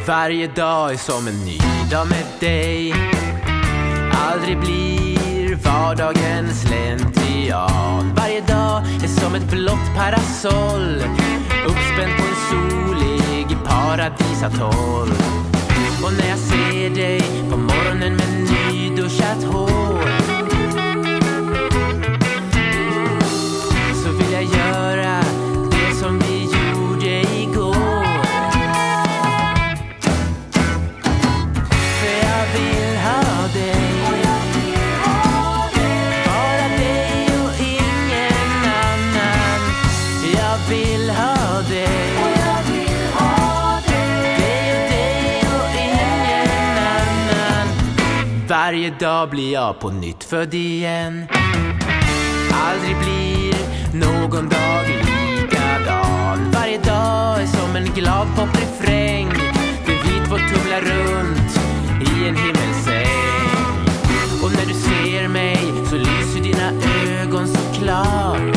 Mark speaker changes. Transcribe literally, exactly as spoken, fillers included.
Speaker 1: Varje dag är som en ny dag med dig. Aldrig blir vardagen slentrian. Varje dag är som ett blått parasoll, uppspänd på en solig paradisatoll. Och när jag ser dig på morgonen med nyduschat hår, så vill jag göra det som vi gjorde igår. För jag vill ha dig, bara dig och ingen annan. Jag vill ha dig, varje dag blir jag på nytt född igen. Aldrig blir någon dag likadan. Varje dag är som en glad poprefräng, där vi två tumlar runt i en himmelsäng. Och när du ser mig så lyser dina ögon så klart.